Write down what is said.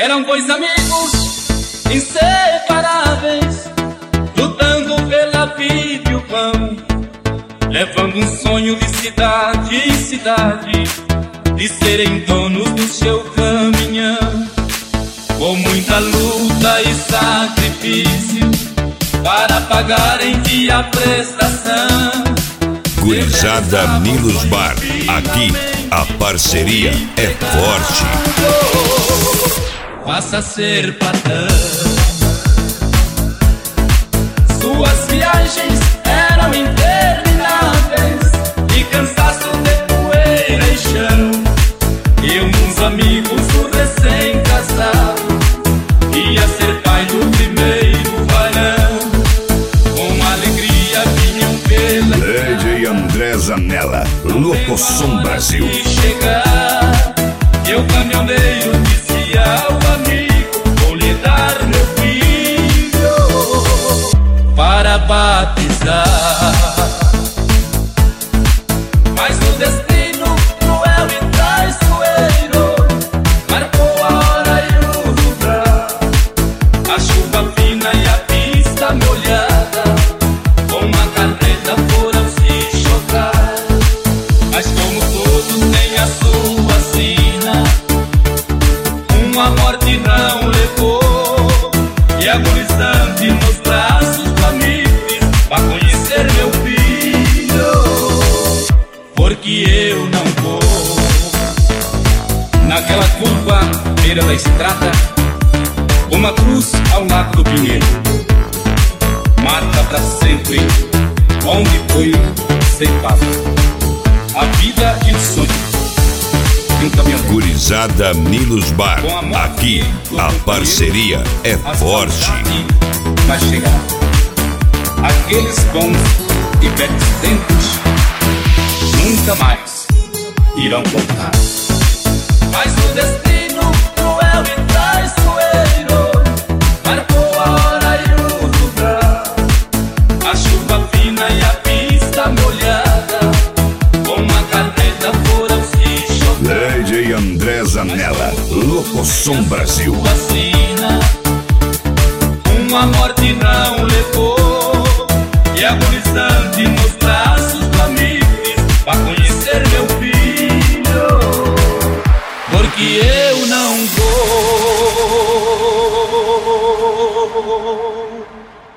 Eram dois amigos inseparáveis, lutando pela vida e o pão, levando um sonho de cidade em cidade, de serem donos do seu caminhão. Com muita luta e sacrifício para pagarem dia a prestação. Gurizada Milos Bar, aqui a parceria é forte. Passa a ser patrão. Suas viagens eram intermináveis, de cansaço de poeira e chão. E uns amigos do recém-casado ia ser pai do primeiro varão. Com alegria vinham pela DJ André Zanella, Locosom Brasil. E chegar, e o caminhoneiro dizia ao amigo: vou lhe dar meu filho para batizar. Mas o destino cruel e traiçoeiro marcou a hora e o lugar. A chuva fina e a pista molhada, com a carreta foram se chocar. Mas como todos têm a sua sina, uma morte não levou. E agonizante nos braços do amigo diz: vá conhecer meu filho, porque eu não vou. Naquela curva, beira da estrada, uma cruz ao lado do pinheiro, marca pra sempre onde foi ceifado a vida e o sonho de um caminhoneiro. Gurizada Milos Bar, aqui a parceria é forte. Vai chegar aqueles bons e velhos tempos, nunca mais irão voltar. Mas o destino cruel e traiçoeiro marcou a hora e o lugar. A chuva fina e a pista molhada, com a carreta foram se chocar. DJ André Zanella, Locosom Brasil. Vacina, uma morte não levou. E agonizante nos braços